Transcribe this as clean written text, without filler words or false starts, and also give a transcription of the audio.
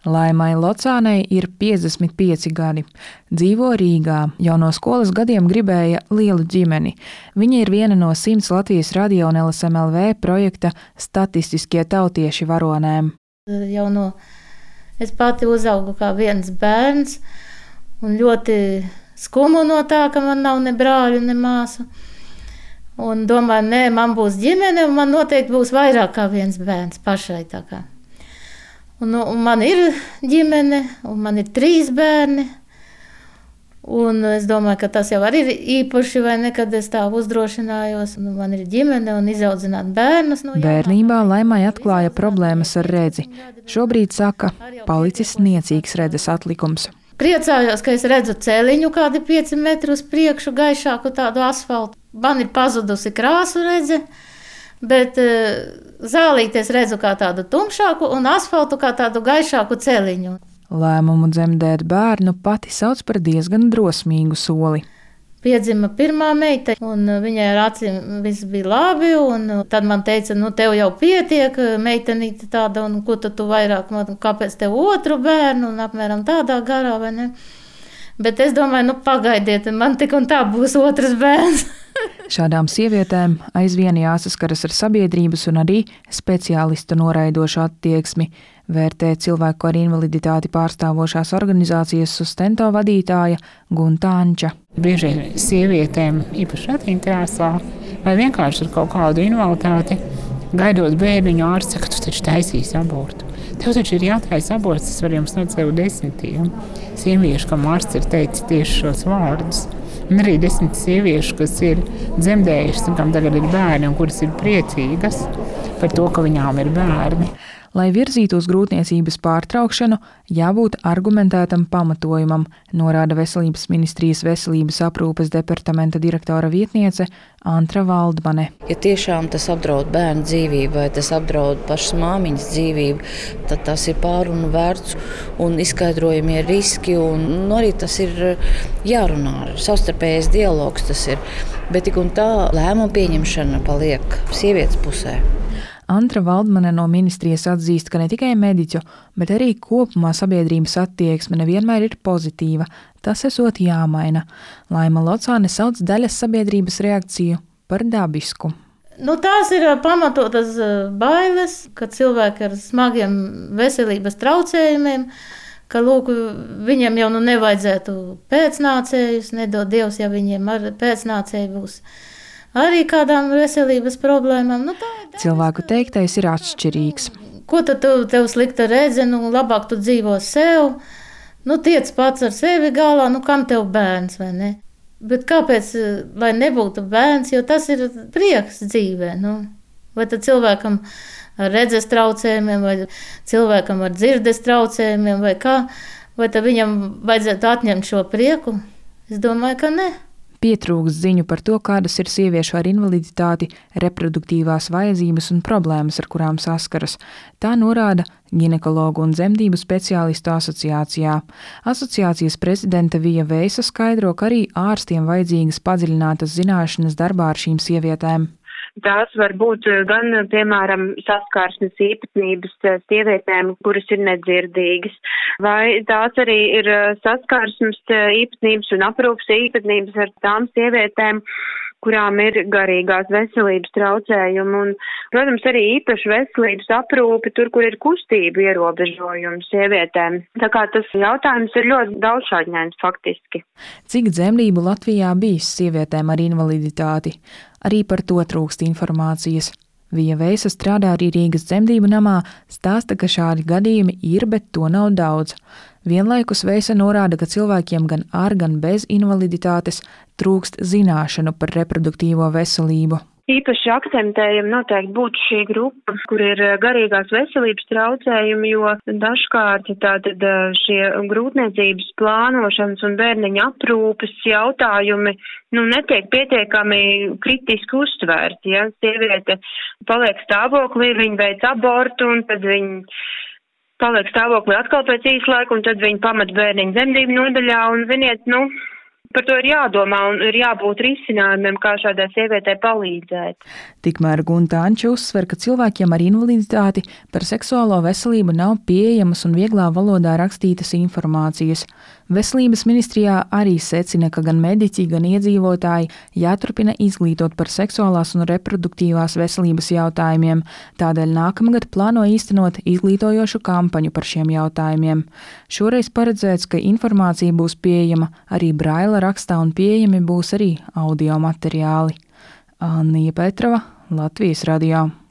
Laimai Locānei ir 55 gadi. Dzīvo Rīgā, jau no skolas gadiem gribēja lielu ģimeni. Viņa ir viena no 100 Latvijas radio un LSMLV projekta Statistiskie tautieši varonēm. Es pati uzaugu kā viens bērns un ļoti skumu no tā, ka man nav ne brāļu, ne māsu. Un domāju, nē, man būs ģimene un man noteikti būs vairāk kā viens bērns pašai tā kā. Un man ir ģimene, un man ir 3 bērni. Un es domāju, ka tas jau arī ir īpaši, vai ne, kad es tā uzdrošinājos. Man ir ģimene un izaudzināt bērnus. Bērnībā Laimai atklāja problēmas ar redzi. Šobrīd saka, palicis niecīgs redzes atlikums. Priecājos, ka es redzu celiņu kādi 5 metru uz priekšu, gaišāku tādu asfaltu. Man ir pazudusi krāsu redze, bet zālītes redzu kā tādu tumšāku un asfaltu kā tādu gaišāku celiņu. Lēmumu dzemdēt bērnu pati sauc par diezgan drosmīgu soli. Piedzima pirmā meita, un viņai ar acīm viss bija labi, un tad man teica, tev jau pietiek, meitenīte tāda, un ko tu vairāk, kāpēc tev otru bērnu, un apmēram tādā garā, vai ne? Bet es domāju, pagaidiet, man tik un tā būs otrs bērns. Šādām sievietēm aizvien jāsaskaras ar sabiedrības un arī speciālistu noraidošu attieksmi, vērtē cilvēku ar invaliditāti pārstāvošās organizācijas Sustento vadītāja Gunta Anča. Bieži sievietēm, īpaši ratiņkrēslā, vai vienkārši ar kaut kādu invaliditāti, gaidot bērniņu ārsts, ka tu taču taisīsi abortu. Tev taču ir jātaisa aborts, tas var jums nocēlu 10 sieviešu, kam ārsts ir teicis tieši šos vārdus. Un arī 10 sieviešu, kas ir dzemdējušas un kam tagad ir bērni un kuras ir priecīgas par to, ka viņām ir bērni. Lai virzītu uz grūtniecības pārtraukšanu, jābūt argumentētam pamatojumam, norāda Veselības ministrijas veselības aprūpes departamenta direktora vietniece Antra Valdmane. Ja tiešām tas apdraud bērnu dzīvību vai tas apdraud pašas māmiņas dzīvību, tad tas ir pārunu vērts un izskaidrojamie riski, un arī tas ir jārunā. Savstarpējais dialogs tas ir, bet tik un tā lēmuma pieņemšana paliek sievietes pusē. Antra Valdmane no ministrijas atzīst, ka ne tikai mediķu, bet arī kopumā sabiedrības attieksme nevienmēr ir pozitīva. Tas esot jāmaina. Laima Locāne sauc daļas sabiedrības reakciju par dabisku. Tās ir pamatotas bailes, ka cilvēki ar smagiem veselības traucējumiem, ka viņiem jau nevajadzētu pēcnācējus, nedod Dievs, ja viņiem ar pēcnācēju būs arī kādām veselības problēmām. Cilvēku teiktais ir atšķirīgs. Ko tad tev slikta redze, labāk tu dzīvo sev, tiec pats ar sevi galā, kam tev bērns, vai ne? Bet kāpēc, lai nebūtu bērns, jo tas ir prieks dzīvē, Vai tad cilvēkam ar redzes traucējumiem, vai cilvēkam ar dzirdes traucējumiem, vai kā? Vai tad viņam vajadzētu atņemt šo prieku? Es domāju, ka ne. Pietrūkst ziņu par to, kādas ir sieviešu ar invaliditāti, reproduktīvās vajadzības un problēmas, ar kurām saskaras. Tā norāda ginekologu un dzemdību speciālistu asociācijā. Asociācijas prezidente Vija Veisa skaidro, ka arī ārstiem vajadzīgas padziļinātas zināšanas darbā ar šīm sievietēm. Tās var būt gan, piemēram, saskarsmes īpatnības sievietēm, kuras ir nedzirdīgas, vai tās arī ir saskarsmes īpatnības un aprūpes īpatnības ar tām sievietēm, kurām ir garīgās veselības traucējumi un, protams, arī īpaši veselības aprūpe tur, kur ir kustību ierobežojumi sievietēm. Tā kā tas jautājums ir ļoti daudzšķautņains faktiski. Cik dzemdību Latvijā bijis sievietēm ar invaliditāti? Arī par to trūkst informācijas. Vija Veisa strādā arī Rīgas dzemdību namā, stāsta, ka šādi gadījumi ir, bet to nav daudz. Vienlaikus Veisa norāda, ka cilvēkiem gan ar, gan bez invaliditātes trūkst zināšanu par reproduktīvo veselību. Īpaši akcentējam noteikti būtu šī grupa, kur ir garīgās veselības traucējumi, jo dažkārt tātad šie grūtniecības plānošanas un bērniņa aprūpes jautājumi netiek pietiekami kritiski uztvērti. Ja? Sieviete paliek stāvoklī, viņa veic abortu un tad viņa paliek stāvoklī atkal pēc īsa laika un tad viņa pamet bērniņu dzemdību nodaļā un, ziniet, par to ir jādomā un ir jābūt risinājumiem, kā šādai sievietei palīdzēt. Tikmēr Gunta Anča uzsver, ka cilvēkiem ar invaliditāti par seksuālo veselību nav pieejamas un vieglā valodā rakstītas informācijas. Veselības ministrijā arī secina, ka gan mediķi, gan iedzīvotāji jāturpina izglītot par seksuālās un reproduktīvās veselības jautājumiem. Tādēļ nākamgad plāno īstenot izglītojošu kampaņu par šiem jautājumiem. Šoreiz paredzēts, ka informācija būs pieejama arī braila rakstā un pieejami būs arī audio materiāli. Annija Petrova, Latvijas radio.